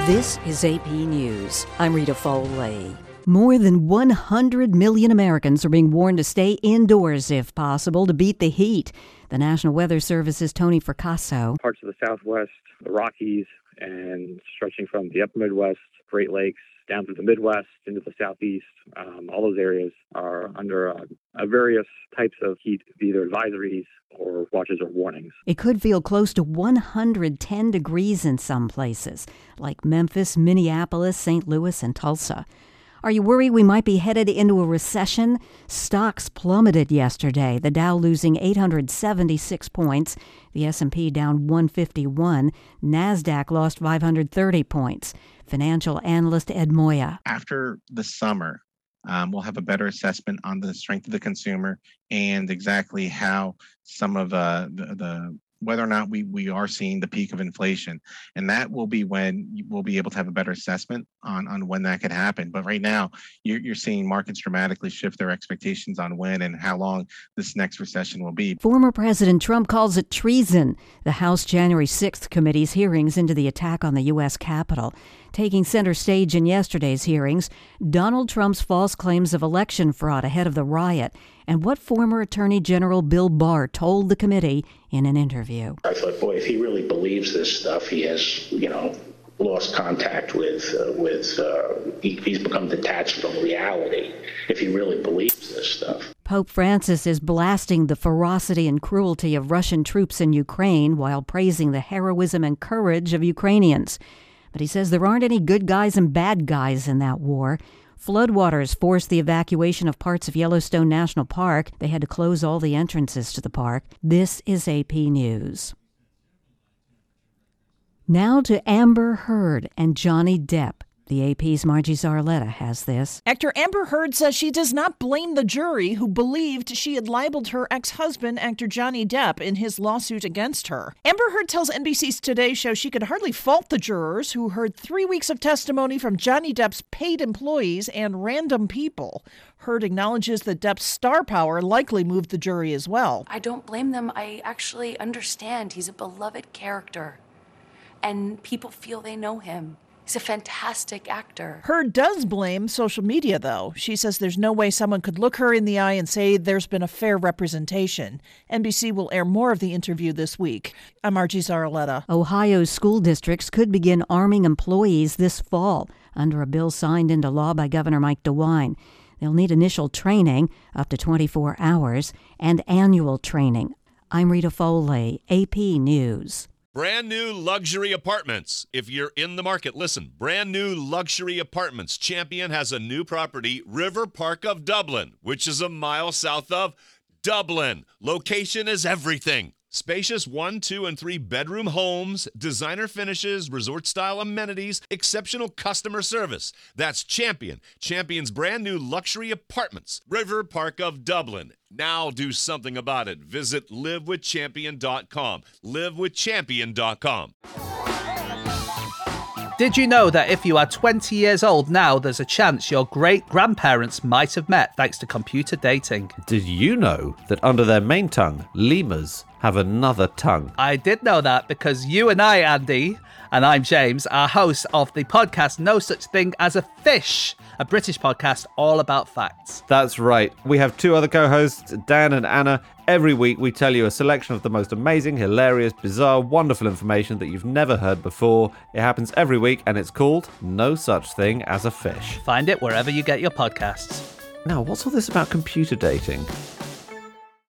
This is AP News. I'm Rita Foley. More than 100 million Americans are being warned to stay indoors if possible to beat the heat. The National Weather Service's Tony Fracasso. Parts of the Southwest, the Rockies, and stretching from the upper Midwest, Great Lakes, down through the Midwest, into the Southeast. All those areas are under various types of heat, either advisories or watches or warnings. It could feel close to 110 degrees in some places, like Memphis, Minneapolis, St. Louis, and Tulsa. Are you worried we might be headed into a recession? Stocks plummeted yesterday, the Dow losing 876 points, the S&P down 151, NASDAQ lost 530 points. Financial analyst Ed Moya. After the summer, we'll have a better assessment on the strength of the consumer and exactly how some of whether or not we are seeing the peak of inflation. And that will be when we'll be able to have a better assessment on when that could happen. But right now, you're seeing markets dramatically shift their expectations on when and how long this next recession will be. Former President Trump calls it treason. The House January 6th committee's hearings into the attack on the U.S. Capitol. Taking center stage in yesterday's hearings, Donald Trump's false claims of election fraud ahead of the riot, and what former Attorney General Bill Barr told the committee in an interview. I thought, boy, if he really believes this stuff, he has, lost contact with he's become detached from reality if he really believes this stuff. Pope Francis is blasting the ferocity and cruelty of Russian troops in Ukraine while praising the heroism and courage of Ukrainians. But he says there aren't any good guys and bad guys in that war. Floodwaters forced the evacuation of parts of Yellowstone National Park. They had to close all the entrances to the park. This is AP News. Now to Amber Heard and Johnny Depp. The AP's Margie Zarletta has this. Actor Amber Heard says she does not blame the jury who believed she had libeled her ex-husband, actor Johnny Depp, in his lawsuit against her. Amber Heard tells NBC's Today Show she could hardly fault the jurors who heard 3 weeks of testimony from Johnny Depp's paid employees and random people. Heard acknowledges that Depp's star power likely moved the jury as well. I don't blame them. I actually understand he's a beloved character, and people feel they know him. He's a fantastic actor. Heard does blame social media, though. She says there's no way someone could look her in the eye and say there's been a fair representation. NBC will air more of the interview this week. I'm Margie Zarletta. Ohio's school districts could begin arming employees this fall under a bill signed into law by Governor Mike DeWine. They'll need initial training, up to 24 hours, and annual training. I'm Rita Foley, AP News. Brand new luxury apartments. If you're in the market, listen. Brand new luxury apartments. Champion has a new property, River Park of Dublin, which is a mile south of Dublin. Location is everything. Spacious 1, 2, and 3 bedroom homes, designer finishes, resort-style amenities, exceptional customer service. That's Champion. Champion's brand new luxury apartments. River Park of Dublin. Now do something about it. Visit livewithchampion.com. Livewithchampion.com. Did you know that if you are 20 years old now, there's a chance your great-grandparents might have met thanks to computer dating? Did you know that under their main tongue, lemurs have another tongue? I did know that because you and I, Andy, and I'm James, are hosts of the podcast No Such Thing as a Fish, a British podcast all about facts. That's right. We have 2 other co-hosts, Dan and Anna. Every week we tell you a selection of the most amazing, hilarious, bizarre, wonderful information that you've never heard before. It happens every week and it's called No Such Thing as a Fish. Find it wherever you get your podcasts. Now, what's all this about computer dating?